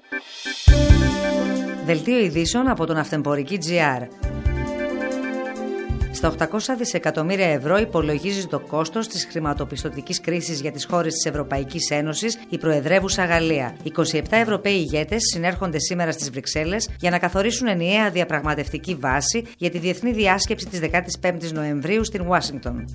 Δελτίο ειδήσεων από τον Αυτεμπορική.gr. Στα 800 δισεκατομμύρια ευρώ υπολογίζει το κόστος της χρηματοπιστωτικής κρίσης για τις χώρες της Ευρωπαϊκής Ένωσης η προεδρεύουσα Γαλλία. 27 Ευρωπαίοι ηγέτες συνέρχονται σήμερα στις Βρυξέλλες για να καθορίσουν ενιαία διαπραγματευτική βάση για τη διεθνή διάσκεψη της 15ης Νοεμβρίου στην Ουάσιγκτον.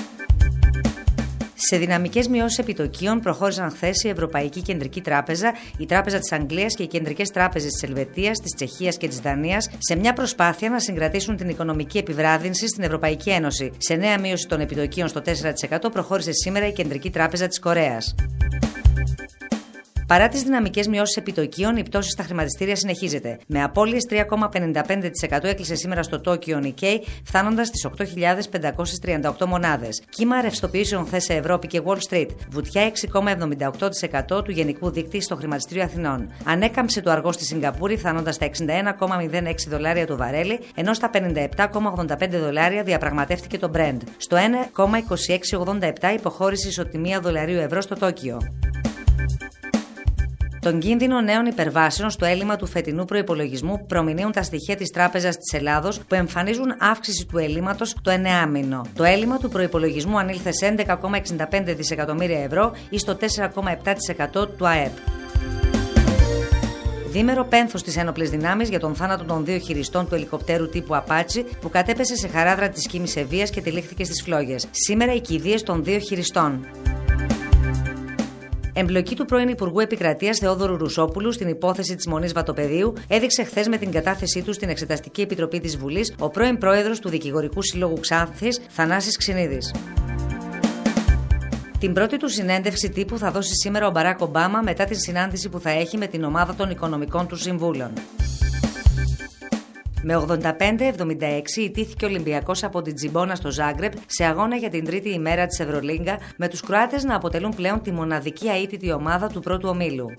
Σε δυναμικές μειώσεις επιτοκίων προχώρησαν χθες η Ευρωπαϊκή Κεντρική Τράπεζα, η Τράπεζα της Αγγλίας και οι κεντρικές τράπεζες της Ελβετίας, της Τσεχίας και της Δανίας σε μια προσπάθεια να συγκρατήσουν την οικονομική επιβράδυνση στην Ευρωπαϊκή Ένωση. Σε νέα μείωση των επιτοκίων στο 4% προχώρησε σήμερα η Κεντρική Τράπεζα της Κορέας. Παρά τις δυναμικές μειώσεις επιτοκίων, η πτώση στα χρηματιστήρια συνεχίζεται. Με απώλειες 3,55% έκλεισε σήμερα στο Τόκιο Nikkei, φτάνοντας στις 8.538 μονάδες. Κύμα ρευστοποιήσεων χθες σε Ευρώπη και Wall Street. Βουτιά 6,78% του γενικού δείκτη στο χρηματιστήριο Αθηνών. Ανέκαμψε το αργό στη Σιγκαπούρη, φτάνοντας στα $61,06 το βαρέλι, ενώ στα $57,85 διαπραγματεύτηκε το Brent. Στο 1,2687 υποχώρησε ισοτιμία δολαρίου-ευρώ στο Τόκιο. Τον κίνδυνο νέων υπερβάσεων στο έλλειμμα του φετινού προϋπολογισμού προμηνύουν τα στοιχεία της Τράπεζας της Ελλάδος που εμφανίζουν αύξηση του ελλείμματος το 9μηνο. Το έλλειμμα του προϋπολογισμού ανήλθε σε 11,65 δισεκατομμύρια ευρώ ή στο 4,7% του ΑΕΠ. Διήμερο πένθος στις ένοπλες δυνάμεις για τον θάνατο των 2 χειριστών του ελικοπτέρου τύπου Apache που κατέπεσε σε χαράδρα της Κίμης Ευβοίας και τυλίχθηκε στις φλόγες. Σήμερα οι κηδείες των 2 χειριστών. Εμπλοκή του πρώην Υπουργού Επικρατείας Θεόδωρου Ρουσόπουλου στην υπόθεση της Μονής Βατοπεδίου έδειξε χθες με την κατάθεσή του στην Εξεταστική Επιτροπή της Βουλής ο πρώην πρόεδρος του Δικηγορικού Συλλόγου Ξάνθης, Θανάσης Ξινίδης. Την πρώτη του συνέντευξη τύπου θα δώσει σήμερα ο Μπαράκ Ομπάμα μετά την συνάντηση που θα έχει με την ομάδα των οικονομικών του συμβούλων. Με 85-76 ιτήθηκε ο Ολυμπιακός από την Τζιμπόνα στο Ζάγκρεπ σε αγώνα για την τρίτη ημέρα της Ευρωλίγκα, με τους Κροάτες να αποτελούν πλέον τη μοναδική αίτητη ομάδα του πρώτου ομίλου.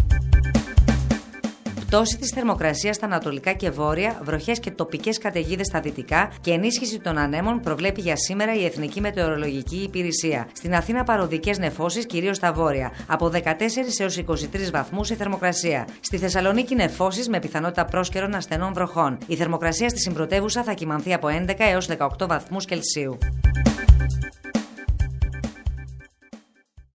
Πτώση της θερμοκρασίας στα ανατολικά και βόρεια, βροχές και τοπικές καταιγίδες στα δυτικά και ενίσχυση των ανέμων προβλέπει για σήμερα η Εθνική Μετεωρολογική Υπηρεσία. Στην Αθήνα παροδικές νεφώσεις, κυρίως στα βόρεια, από 14 έως 23 βαθμούς η θερμοκρασία. Στη Θεσσαλονίκη νεφώσεις με πιθανότητα πρόσκαιρων ασθενών βροχών. Η θερμοκρασία στη συμπρωτεύουσα θα κυμανθεί από 11 έως 18 βαθμούς Κελσίου.